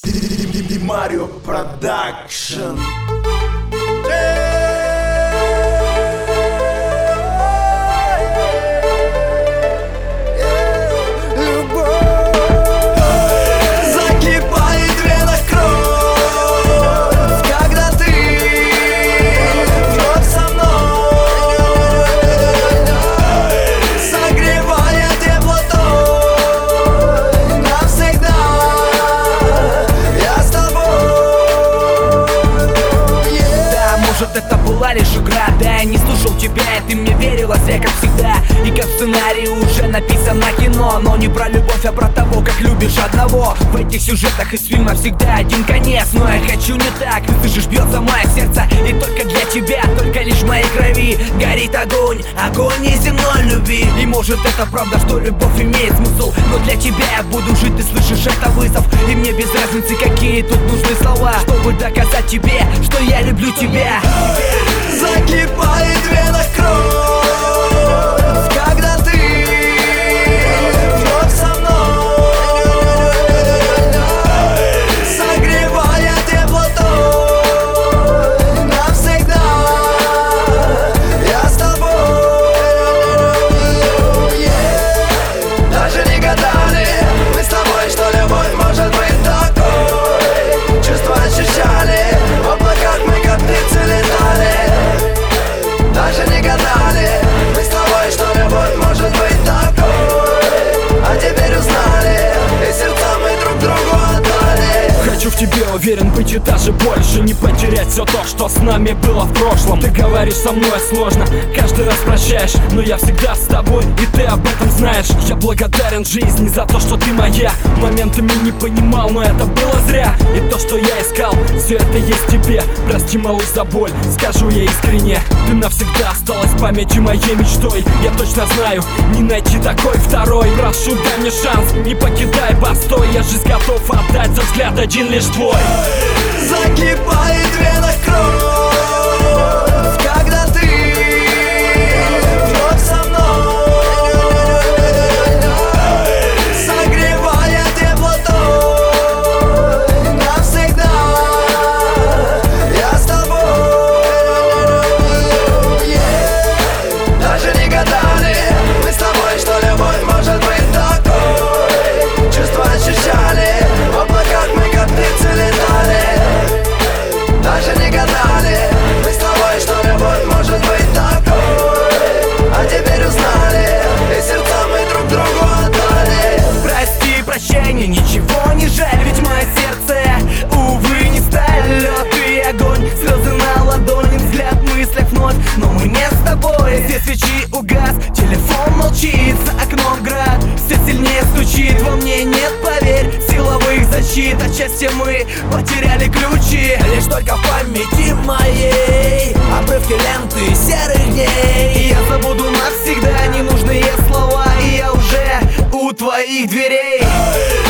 Марио Продакшн. Это была лишь игра, да, я не слушал тебя, и ты мне верила зря, как всегда. И как в сценарии уже написано кино, но не про любовь, а про того, как любишь одного. В этих сюжетах из фильма всегда один конец, но я хочу не так. Ты слышишь, бьется мое сердце, и только для тебя, только лишь в моей крови горит огонь, огонь неземной любви. И может это правда, что любовь имеет смысл, но для тебя я буду жить, ты слышишь, это вызов. И мне без разницы, какие тут нужны слова, чтобы доказать тебе, что я люблю тебя. Закипает в венах кровь, когда ты вновь со мной, согревая теплотой навсегда. Я с тобой, даже не гадали мы с тобой, что любовь может быть такой. Чувства ощущали, в облаках мы как птицы летали. Даже не гадали мы с тобой, что любовь может быть такой. А теперь узнали, и сердца мы друг другу отдали. Хочу в тебе уверен быть и даже больше, не потерять все то, что с нами было в прошлом. Ты говоришь, со мной сложно, каждый раз прощаешь, но я всегда с тобой, и ты об этом знаешь. Я благодарен жизни за то, что ты моя. Моментами не понимал, но это было зря. И то, что я искал, все это есть в тебе. Прости, малыш, за боль, скажу я искренне. Ты навсегда осталась в памяти моей мечтой. Я точно знаю, не найти такой второй. Прошу, дай мне шанс, не покидай постой. Я жизнь готов отдать за взгляд один лишь твой. Закипает в венах кровь, когда ты вновь со мной, согревая теплотой навсегда. Я с тобой, даже не гадали мы с тобой, что любовь может быть такой. Чувства ощущали, в облаках мы как птицы летали. Даже не гадали мы с тобой, что любовь может быть такой. А теперь узнали, и сердца мы друг другу отдали. Прости, прощения, ничего не жаль, ведь мое сердце, увы, не сталь. Лед и огонь, слезы на ладони, взгляд в мыслях вновь. Но мы не с тобой, все свечи угас, телефон молчит, за окном град все сильнее стучит. Во мне нет, поверь, силовых защит. Отчасти мы потеряли ключи, лишь только в памяти моей обрывки ленты серых дней. И я забуду навсегда ненужные слова, и я уже у твоих дверей.